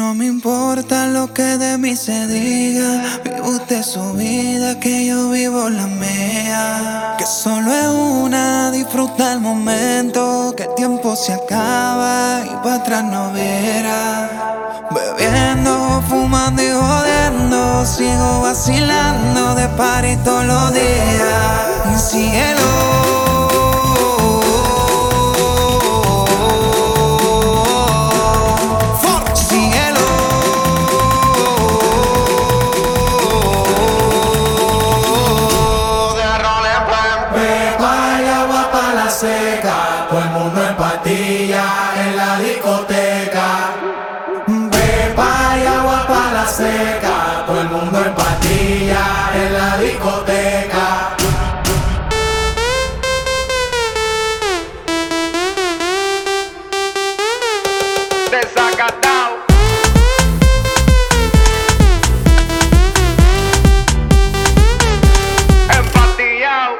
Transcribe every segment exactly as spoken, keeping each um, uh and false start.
No me importa lo que de mí se diga, vive usted su vida, que yo vivo la mía. Que solo es una, disfruta el momento, que el tiempo se acaba y para atrás no verá. Bebiendo, fumando y jodiendo, sigo vacilando de party todos los días. Y síguelo. Seca, todo el mundo en patilla en la discoteca. Pepa y agua pa' la seca, todo el mundo en patilla en la discoteca. Desacatao. Empatillao.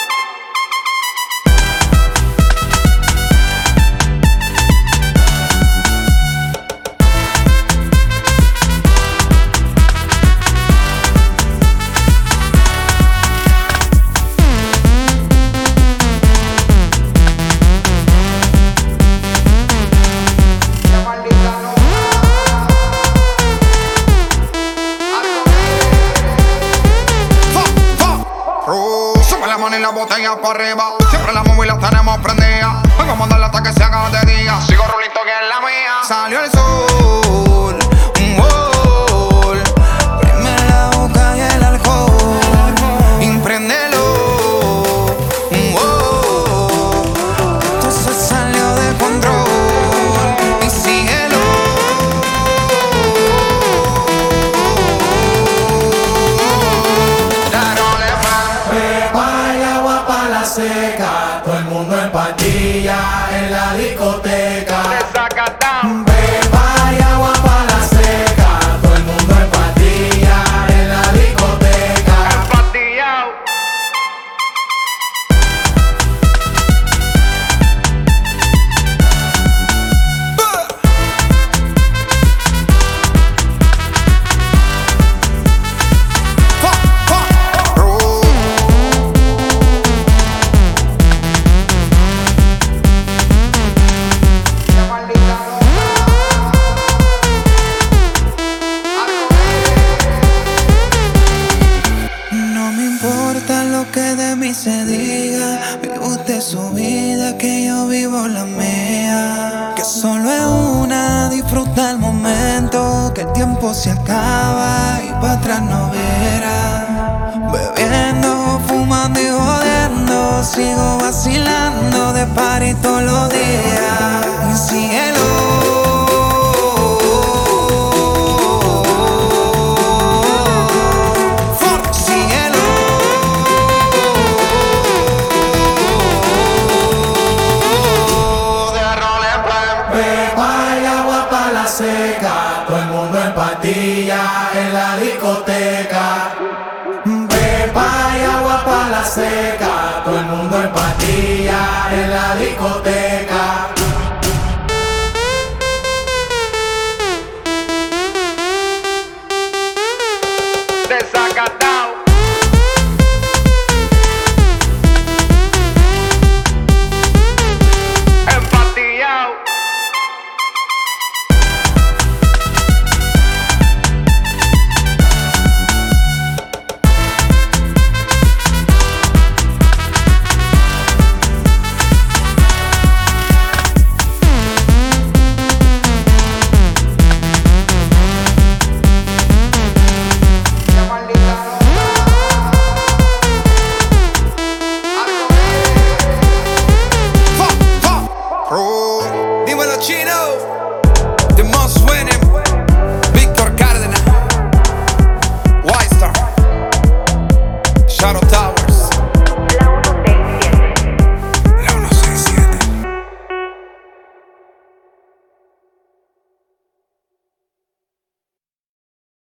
Y la botella para arriba, siempre las móviles las tenemos prendidas. Vengo a mandarle hasta que se haga de día. Sigo rulito que es la mía. Salió el sol, un gol. Prime la boca y el alcohol. Impréndelo, un gol. Esto se salió de control. Y síguelo. Seca, todo el mundo en patilla en la discoteca. Desacatao. Pepa y agua pa' la seca, todo el mundo en patilla en la discoteca. Empatillao. Que de mí se diga, vive usted su vida, que yo vivo la mía. Que solo es una, disfruta el momento, que el tiempo se acaba y para atrás no verá. Bebiendo, fumando y jodiendo, sigo vacilando de party todos los días. Y síguelo. Seca, todo el mundo en patilla en la discoteca. Pepa y agua pa' la seca, todo el mundo en patilla en la discoteca.